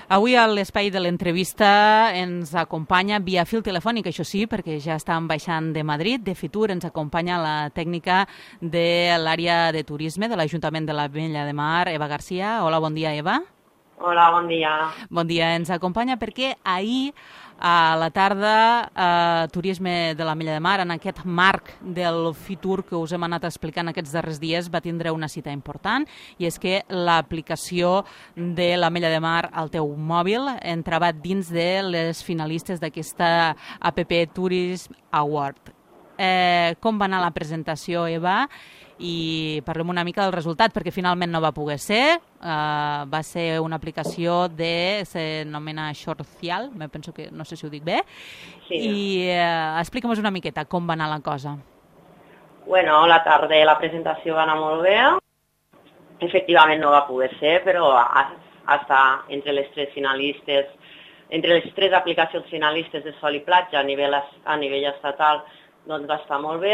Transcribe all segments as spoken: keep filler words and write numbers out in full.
Avui a l'espai de l'entrevista ens acompanya via fil telefònic, això sí, perquè ja estan baixant de Madrid, de Fitur, ens acompanya la tècnica de l'àrea de turisme de l'Ajuntament de l'Ametlla de Mar, Eva Garcia. Hola, bon dia, Eva. Hola, bon dia. Bon dia, ens acompanya perquè ahir a la tarda eh, Turisme de l'Ametlla de Mar, en aquest marc del Fitur que us hem anat explicant aquests darrers dies, va tindre una cita important, i és que l'aplicació de l'Ametlla de Mar al teu mòbil entrava dins de les finalistes d'aquesta app Tourism Award. Eh, com va anar la presentació, Eva? I parlem una mica del resultat, perquè finalment no va poder ser. Uh, va ser una aplicació de... s'anomena Shortcial, me penso que... no sé si ho dic bé. Sí. I uh, explica'm una miqueta com va anar la cosa. Bueno, la tarda la presentació va anar molt bé. Efectivament no va poder ser, però està entre les tres finalistes, entre les tres aplicacions finalistes de Sol i Platja a nivell, a nivell estatal, doncs va estar molt bé.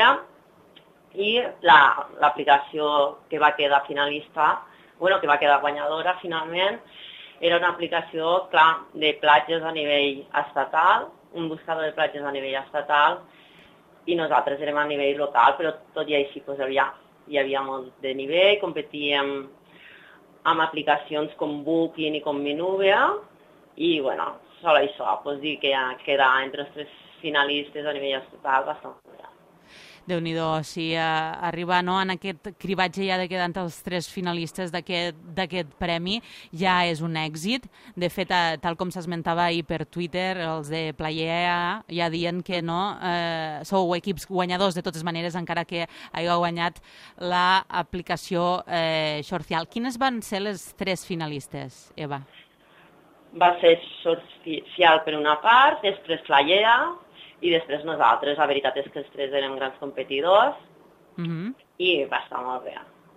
I l'aplicació la, que va quedar finalista, bueno, que va quedar guanyadora finalment, era una aplicació, clar, de platges a nivell estatal, un buscador de platges a nivell estatal, i nosaltres érem a nivell local, però tot i així doncs, hi, havia, hi havia molt de nivell, competíem amb aplicacions com Booking i com Minuvia, i bueno, sol això, doncs dir que quedar entre els tres finalistes a nivell estatal bastant bé. Déu-n'hi-do, si eh, arribar no, en aquest cribatge ja de quedar entre els tres finalistes d'aquest premi ja és un èxit. De fet, eh, tal com s'esmentava ahir per Twitter, els de Playea ja diuen que no, eh, sou equips guanyadors de totes maneres, encara que hagi guanyat l'aplicació eh, Shortcial. Quines van ser les tres finalistes, Eva? Va ser Shortcial per una part, després Playea, i després nosaltres. La veritat és que els tres érem grans competidors uh-huh. i va estar molt bé.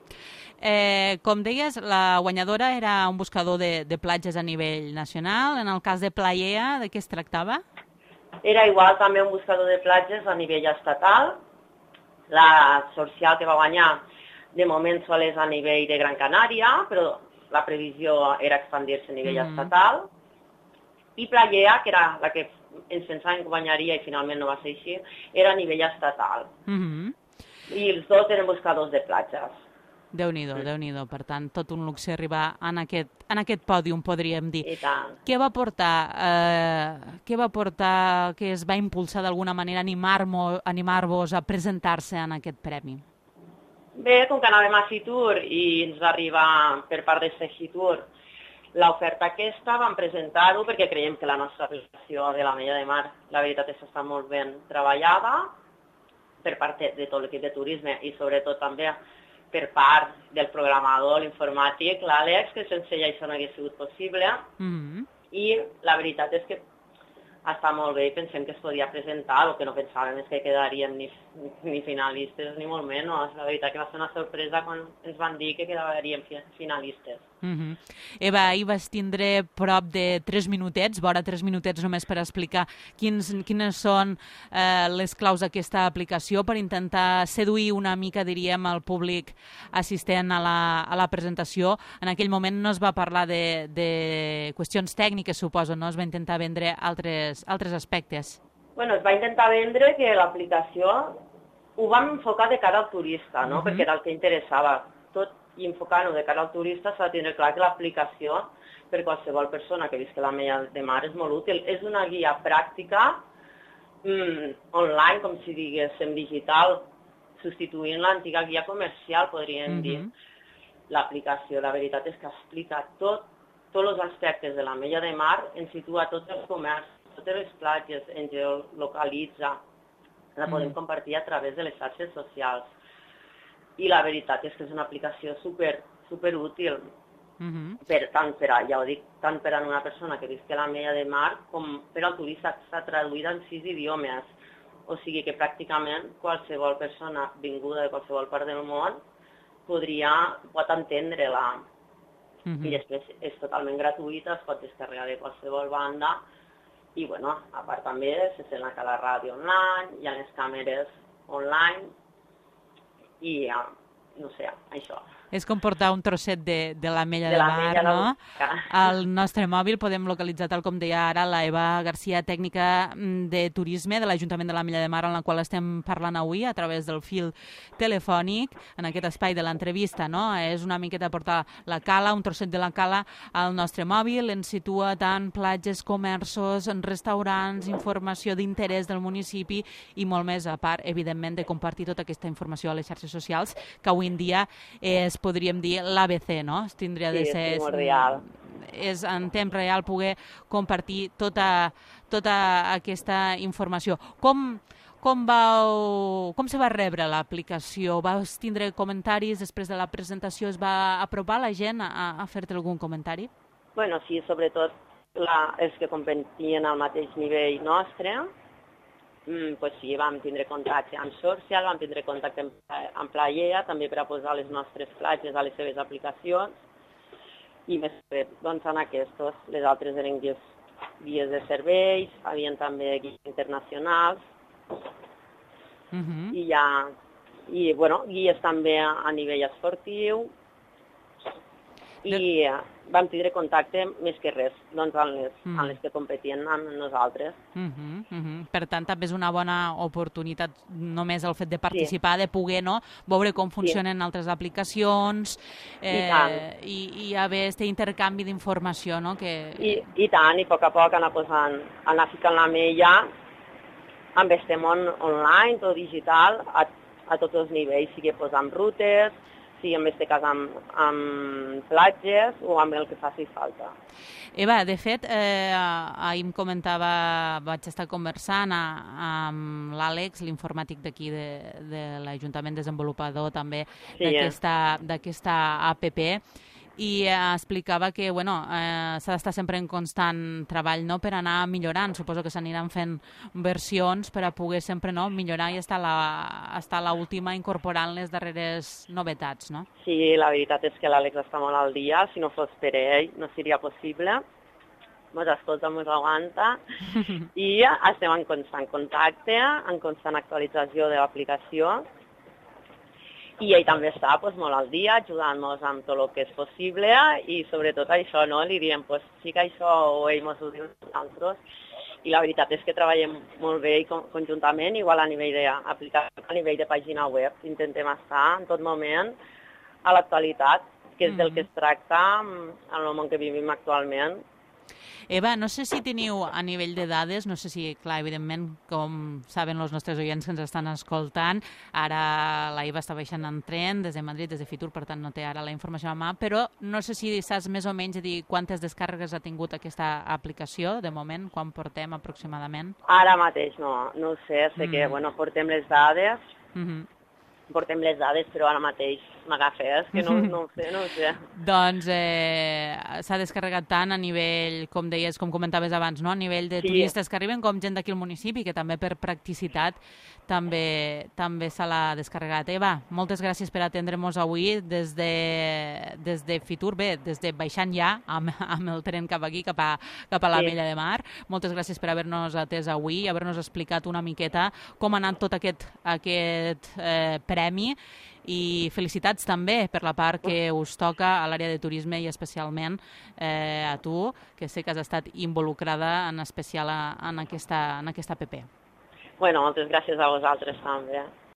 Eh, com deies, la guanyadora era un buscador de, de platges a nivell nacional. En el cas de Playea, de què es tractava? Era igual també un buscador de platges a nivell estatal. La Shortcial que va guanyar de moment sol és a nivell de Gran Canària, però la previsió era expandir-se a nivell uh-huh. estatal. I Playea, que era la que ens pensàvem que guanyaria i finalment no va ser així, era a nivell estatal. Uh-huh. I els dos eren buscadors de platges. Déu-n'hi-do, Déu-n'hi-do. Per tant, tot un luxe arribar en aquest, en aquest pòdium, podríem dir. I tant. Què va portar, eh, què va portar que es va impulsar d'alguna manera animar-vos animar-vos a presentar-se en aquest premi? Bé, com que anàvem a Fitur i ens va arribar per part de Fitur l'oferta aquesta, vam presentar-ho perquè creiem que la nostra aplicació de l'Ametlla de Mar, la veritat és que està molt ben treballada per part de tot l'equip de turisme i sobretot també per part del programador, l'informàtic, l'Àlex, que sense ell això no hagués sigut possible. Mm-hmm. I la veritat és que està molt bé i pensem que es podia presentar, el que no pensàvem és que quedaríem ni, ni finalistes ni molt menys. La veritat que va ser una sorpresa quan ens van dir que quedaríem finalistes. Mm-hmm. Eva, ahir vas tindre prop de tres minutets, vora tres minutets només per explicar quins, quines són eh, les claus d'aquesta aplicació per intentar seduir una mica, diríem, el públic assistent a la, a la presentació. En aquell moment no es va parlar de, de qüestions tècniques, suposo, no? Es va intentar vendre altres, altres aspectes. Bueno, es va intentar vendre que l'aplicació ho vam enfocar de cara al turista, no? Uh-huh. Perquè era el que interessava. Tot i enfocant-ho de cara al turista s'ha de tenir clar que l'aplicació per qualsevol persona que visqui a l'Ametlla de Mar és molt útil. És una guia pràctica mm, online, com si diguéssim, digital, substituint l'antiga guia comercial, podríem uh-huh. dir. L'aplicació, la veritat és que explica tot, tots els aspectes de l'Ametlla de Mar, ens situa tots els comerços, totes les platges, ens geolocalitza, la podem uh-huh. compartir a través de les xarxes socials. I la veritat és que és una aplicació super, super útil, uh-huh. per, tant, per a, ja ho dic, tant per a una persona que visqui a l'Ametlla de Mar com per al turista. Està traduïda en sis idiomes, o sigui que pràcticament qualsevol persona vinguda de qualsevol part del món podria, pot entendre-la. Uh-huh. I després és totalment gratuïta, es pot descarregar de qualsevol banda i, bueno, a part també se sent a la ràdio online, hi ha les càmeres online, i, no sé, això. És com portar un trosset de, de l'Ametlla de, de de Mar, l'Ametlla no? de Al nostre mòbil podem localitzar, tal com deia ara, la Eva Garcia, tècnica de turisme de l'Ajuntament de l'Ametlla de Mar, en la qual estem parlant avui a través del fil telefònic, en aquest espai de l'entrevista, no? És una miqueta portar la cala, un trosset de la cala al nostre mòbil, ens situa tant platges, comerços, restaurants, informació d'interès del municipi i molt més, a part, evidentment, de compartir tota aquesta informació a les xarxes socials, que avui en dia és, podríem dir, l'A B C, no? Es tindria de Sí, ser... és primordial. És en temps real poder compartir tota, tota aquesta informació. Com, com, vau, com se va rebre l'aplicació? Vas tindre comentaris després de la presentació? Es va apropar la gent a, a fer-te algun comentari? Bueno, sí, sobretot la, els que competien al mateix nivell nostre, mm, pues sí, vam tindre contacte amb Social, vam tindre contacte amb, amb Playea, també per a posar les nostres platges a les seves aplicacions, i més bé, doncs en aquests, les altres eren guies, guies de serveis, havien també guies internacionals, Uh -huh. i ja, i bueno, guies també a, a nivell esportiu, i de... vam tindre contacte més que res, doncs amb les, mm. amb les que competien amb nosaltres. Uh -huh, uh -huh. Per tant, també és una bona oportunitat només el fet de participar, sí. de poder, no?, veure com funcionen sí. altres aplicacions eh, i, i, i haver aquest intercanvi d'informació, no? Que... I, I tant, i a poc a poc anar posant, anar ficant la mella amb este món online, tot digital, a, a tots els nivells, sigui posant rutes, sigui en aquest cas amb, amb platges o amb el que faci falta. Eva, de fet, eh, ahir em comentava, vaig estar conversant a, amb l'Àlex, l'informàtic d'aquí de, de l'Ajuntament desenvolupador també sí, d'aquesta d'aquesta app, i eh, explicava que bueno, eh, s'ha d'estar sempre en constant treball, no?, per anar millorant. Suposo que s'aniran fent versions per a poder sempre, no?, millorar i estar la, estar a l'última incorporant les darreres novetats, no? Sí, la veritat és que l'Àlex està molt al dia. Si no fos per ell, no seria possible. Mos escolta, mos aguanta. I estem en constant contacte, en constant actualització de l'aplicació. I ell també està pues, molt al dia, ajudant-nos amb tot el que és possible i sobretot això, no? Li diem, pues, sí que això o ell ens ho diu nosaltres i la veritat és que treballem molt bé i conjuntament, igual a nivell d'aplicació, a nivell de pàgina web. Intentem estar en tot moment a l'actualitat, que és del que es tracta en el món que vivim actualment. Eva, no sé si teniu a nivell de dades, no sé si, clar, evidentment, com saben els nostres oients que ens estan escoltant, ara la Eva està baixant en tren des de Madrid, des de Fitur, per tant no té ara la informació a mà, però no sé si saps més o menys dir quantes descàrregues ha tingut aquesta aplicació, de moment, quan portem aproximadament? Ara mateix no, no ho sé, sé mm. que, bueno, portem les dades, mm-hmm. portem les dades, però ara mateix m'agafes, que no, no ho sé, no ho sé. Doncs eh, s'ha descarregat tant a nivell, com deies, com comentaves abans, no?, a nivell de sí. turistes que arriben com gent d'aquí al municipi, que també per practicitat també també se l'ha descarregat. Eva, moltes gràcies per atendre-nos avui des de, des de Fitur, bé, des de baixant ja amb, amb el tren cap aquí, cap a, cap a l'Ametlla sí. de Mar. Moltes gràcies per haver-nos atès avui i haver-nos explicat una miqueta com ha anat tot aquest, aquest eh, premi, i felicitats també per la part que us toca a l'àrea de turisme i especialment eh, a tu, que sé que has estat involucrada en especial a, en, aquesta, en aquesta app. Bueno, moltes gràcies a vosaltres també.